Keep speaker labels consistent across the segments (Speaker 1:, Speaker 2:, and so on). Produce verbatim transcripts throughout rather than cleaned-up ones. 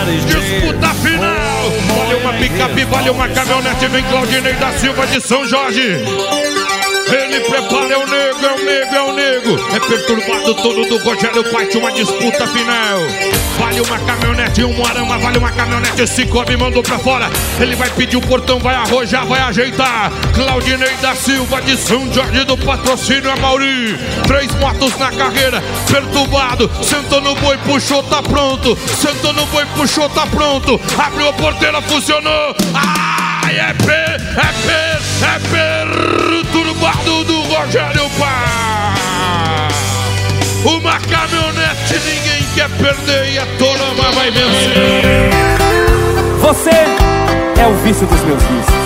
Speaker 1: Disputa final. Vale uma picape, vale uma caminhonete. Vem Claudinei da Silva de São Jorge. Ele prepara, é o nego, é o nego, é o nego. É perturbado todo do Rogério Pait, uma disputa final. Vale uma caminhonete, um arama, vale uma caminhonete. Cicobi mandou pra fora. Ele vai pedir o portão, vai arrojar, vai ajeitar. Claudinei da Silva de São Jorge do patrocínio Amauri. Três motos na carreira, perturbado. Sentou no boi, puxou, tá pronto. Sentou no boi, puxou, tá pronto. Abriu a porteira, funcionou. Ai, é per, é per, é perturbado do Rogério Pá. Uma caminhonete ninguém quer perder e a Torama vai vencer.
Speaker 2: Você é o vício dos meus vícios.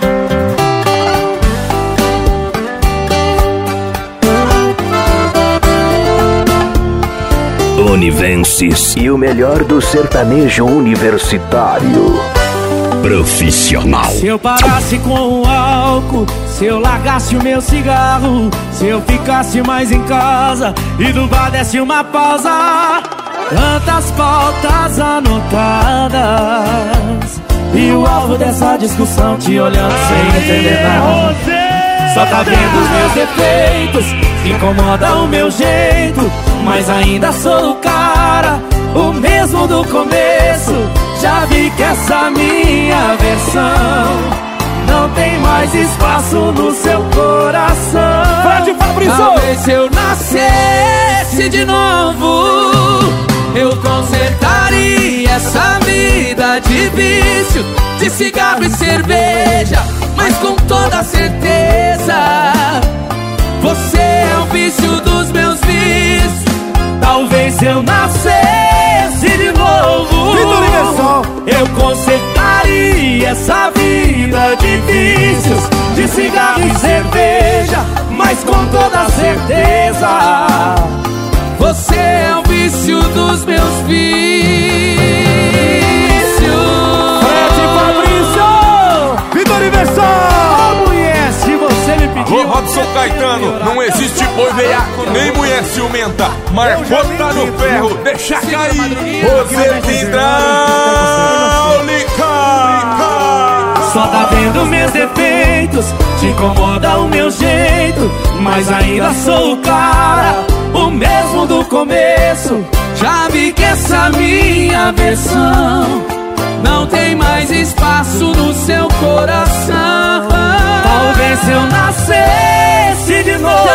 Speaker 3: Univenses e o melhor do sertanejo universitário. Profissional.
Speaker 2: Se eu parasse com o álcool, se eu largasse o meu cigarro, se eu ficasse mais em casa e do bar desse uma pausa. Tantas pautas anotadas e o alvo dessa discussão te olhando sem entender nada. Só tá vendo os meus defeitos, incomoda o meu jeito, mas ainda sou o cara, o mesmo do começo. Já vi que essa minha versão não tem mais espaço no seu coração.
Speaker 4: Fred Fabrício!
Speaker 2: Talvez se eu nascesse de novo, eu consertaria essa vida de vício, de cigarro e cerveja, mas com toda certeza você é o vício dos meus vícios. Talvez se eu nascesse de novo, eu consertaria essa vida de vícios, de cigarro e cerveja, mas com toda certeza você é o vício dos meus vícios.
Speaker 4: Fred Fabrício! Vitor Universal!
Speaker 2: Oh, mulher, se você me pediu.
Speaker 5: Alô, Robson Caetano, não existe boi veiaco nem mulher ciumenta. Marcou, tá no ferro, deixa cair. Você hidráulica.
Speaker 2: Só tá vendo meus defeitos, te incomoda o meu jeito, mas ainda sou o cara, o mesmo do começo. Já vi que essa minha versão não tem mais espaço no seu coração. Talvez se eu nascesse de novo,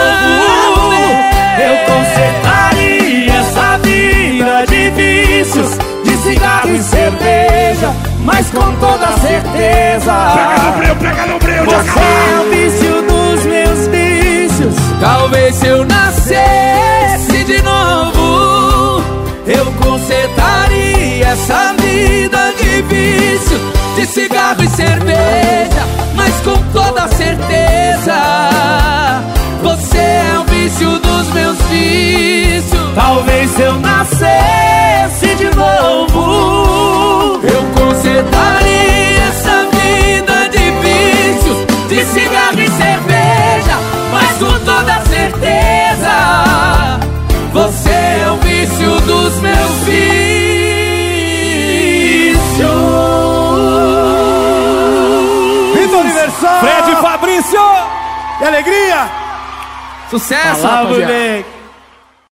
Speaker 2: eu consertaria essa vida de vícios, de cigarro e cerveja, mas com toda certeza
Speaker 1: Pega no breu, pega no breu,
Speaker 2: você é o vício dos meus vícios. Talvez se eu nascesse de novo, eu consertaria essa vida de vício, de cigarro e cerveja, mas com toda certeza você é o vício dos meus vícios. Talvez se eu nascesse de novo, eu consertaria essa vida de vícios, de cigarro e cerveja, mas com toda certeza você é o vício dos meus vícios.
Speaker 4: Vitor Universal!
Speaker 2: Fred Fabrício!
Speaker 4: Que alegria!
Speaker 2: Sucesso,
Speaker 4: Fala,
Speaker 2: rapaziada!
Speaker 4: moleque!